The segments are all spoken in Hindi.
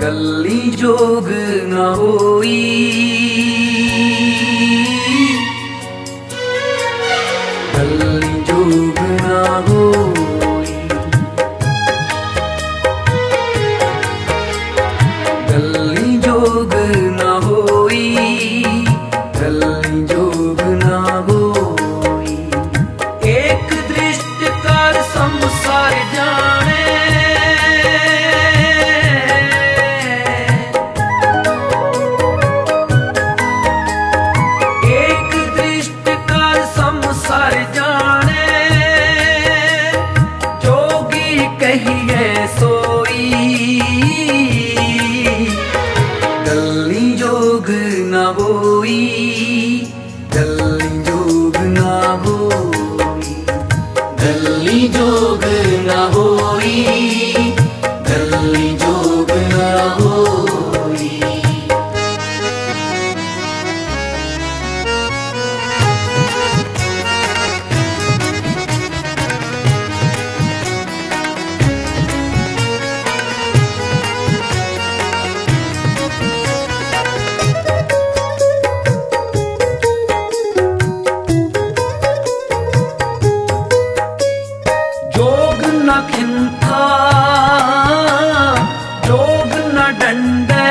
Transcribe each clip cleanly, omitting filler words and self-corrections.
गल्ली जोग न होई, गल्ली जोग न होई, गल्ली जोग न होई, गल्ली जोग न होई। एक दृष्ट कर संसार जाने, कहिए सोई, गल्ली जोग न होई, गल्ली जोग न होई, गल्ली जोग न होई, गल्ली जोग न होई। न खिंथा जोग न डंडे,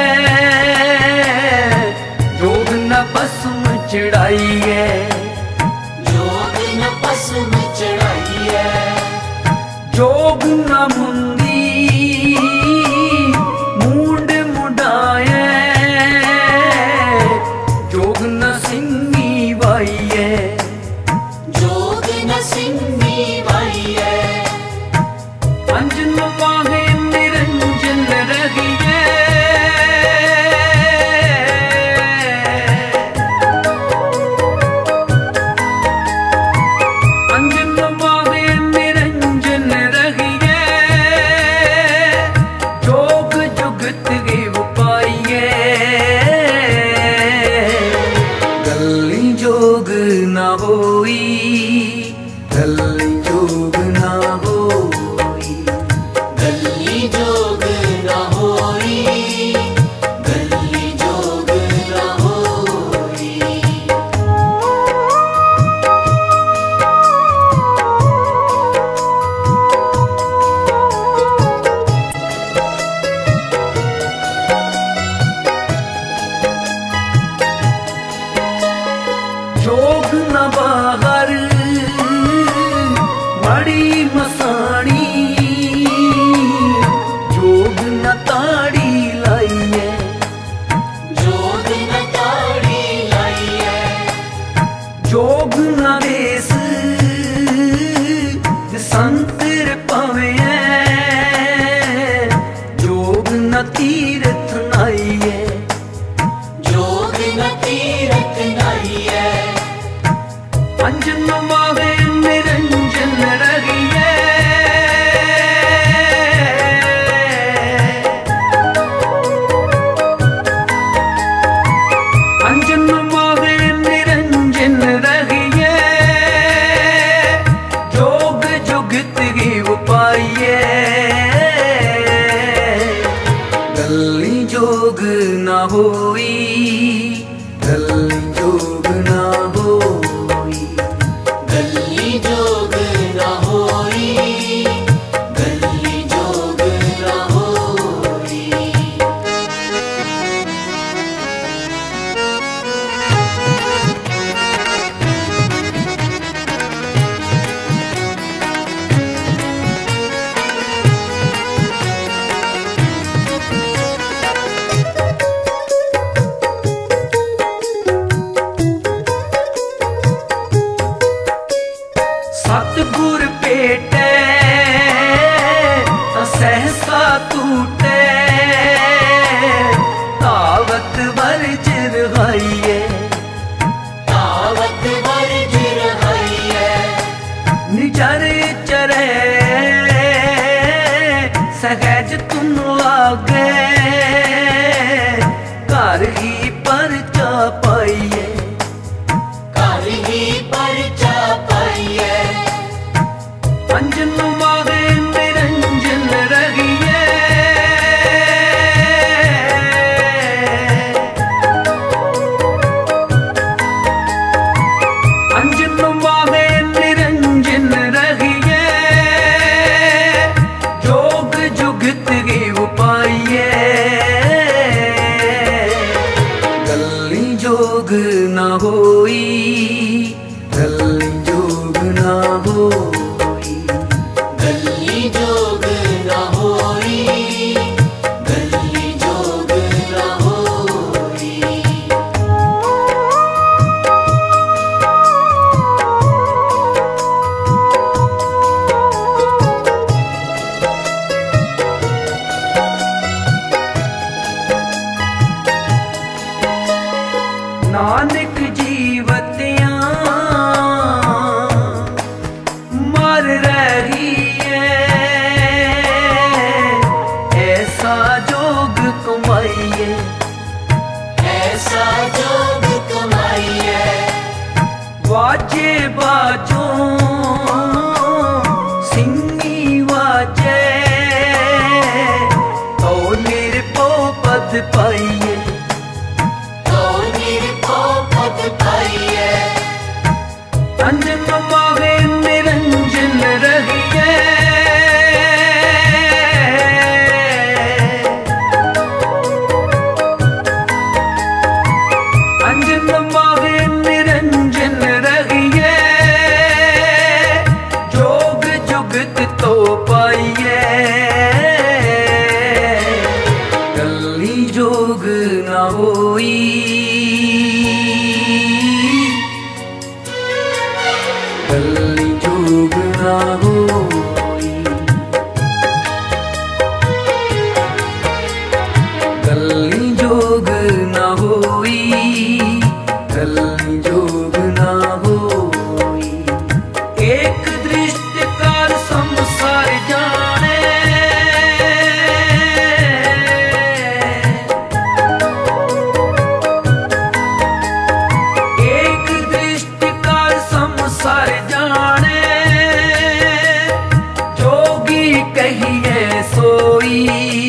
जोग न भस्म चढ़ाइए, जोग न भस्म चढ़ाइए, जोग न मुंदी मूंड मुडाए, जोग न सिंगी वाइए, जोग न सिंगी वाइए। अंजन वाहे निरंजन रहिए, अंजन वाहे निरंजन रहिए, जोग जुगत गिव पाइए, गल्ली जोग न होई, गल्ली जोग न होई, गल्ली जोग न होई, गल्ली जोग न होई। जोग न बाहर बड़ी मसाणी, जोग न ताड़ी लाइए, जोग न ताड़ी लाइए, जोग न देश संतर पावे, जोग न तीर्थ नाइए, जोग न तीरथ नाइए। अंजन वाहे निरंजन रहिए, अंजन वाहे निरंजन रहिए, जोग जुगत गिव पाइए, गल्ली जोग न होई, गल्ली जोग न होई, गल्ली जोग न होई, गल्ली जोग न होई। सतगुर पेटे सहसा टूटे, तावत वर्ज रहाइए, तावत वर्ज रहाइए, निजर चरे सहज तुम लागे, घर ही परचा पाइए, घर ही परचा पाइए। अंजन वाहे निरंजन रहिए, पद पाइए, तो निरखो पद पाइए। अंजन माहे निरंजन रहिए, अंजन माहे निरंजन रहिए, जोग जुगत तो पाइए, गली जोग न होई, गली जोग न होई, गली जोग न होई, गली जोग न होई। एक दृष्टि कार संसार जाने, एक दृष्टि कार संसार जाने, जोगी कहिए सोई,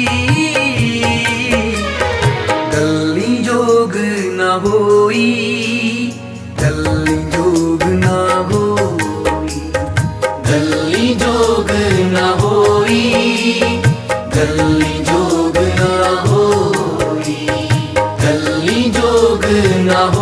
गली जोग न होई, गली जोग न होई, गली जोग न होई, गली जोग न होई, गली जोग न